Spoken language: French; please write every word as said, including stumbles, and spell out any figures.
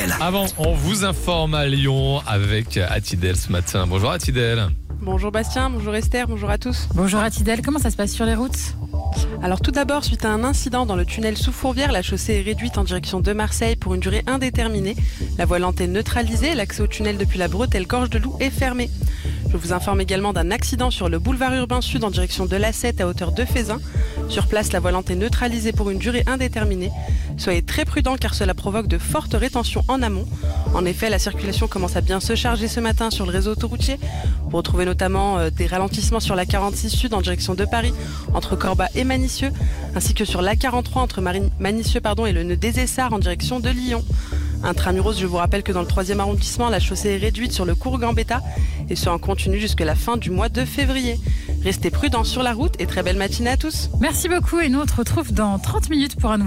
R T L. Avant, on vous informe à Lyon avec Atidel ce matin. Bonjour Atidel. Bonjour Bastien, bonjour Esther, bonjour à tous. Bonjour Atidel, comment ça se passe sur les routes ? Alors tout d'abord, suite à un incident dans le tunnel sous Fourvière, la chaussée est réduite en direction de Marseille pour une durée indéterminée. La voie lente est neutralisée, l'accès au tunnel depuis la bretelle Gorge de Loup est fermé. Je vous informe également d'un accident sur le boulevard urbain sud en direction de l'A sept à hauteur de Fézin. Sur place, la voie lente est neutralisée pour une durée indéterminée. Soyez très prudents car cela provoque de fortes rétentions en amont. En effet, la circulation commence à bien se charger ce matin sur le réseau autoroutier. Vous retrouvez notamment euh, des ralentissements sur la quarante-six sud en direction de Paris, entre Corba et Manicieux, ainsi que sur l'A quarante-trois entre Mari- Manicieux pardon, et le nœud des Essarts en direction de Lyon. Intramuros, je vous rappelle que dans le troisième arrondissement, la chaussée est réduite sur le cours Gambetta et ce en continu jusqu'à la fin du mois de février. Restez prudents sur la route et très belle matinée à tous. Merci beaucoup et nous on te retrouve dans trente minutes pour un nouveau